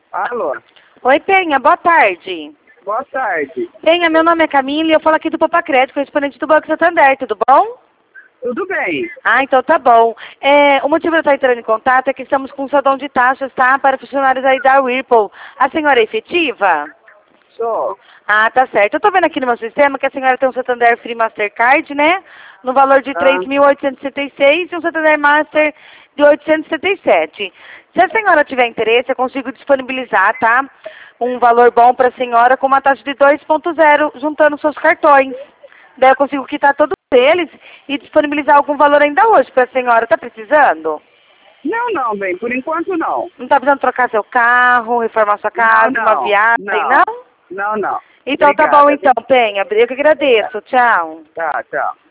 Alô, Oi, Penha, boa tarde. boa tarde. Penha, meu nome é Camila e eu falo aqui do Popa Crédito, correspondente do Banco Santander, tudo bom? Tudo bem? Ah, então tá bom. O motivo de eu estar entrando em contato é que estamos com um saldão de taxas, tá? Para funcionários aí da Whirlpool. A senhora é efetiva? Sou. Ah, tá certo. Eu tô vendo aqui no meu sistema que a senhora tem um Santander Free Mastercard, né? No valor de Ah, 3.866 e um Santander Master de 877. Se a senhora tiver interesse, eu consigo disponibilizar, tá? Um valor bom para a senhora com uma taxa de 2,0, juntando seus cartões. Daí eu consigo quitar todos eles e disponibilizar algum valor ainda hoje para a senhora. Tá precisando? não, bem, por enquanto não. Não tá precisando trocar seu carro, reformar sua Não, casa, uma não, viagem, não, não? não. Então tá bom Obrigada, então, viu? Penha. Eu que agradeço. Tchau. Tá, tchau.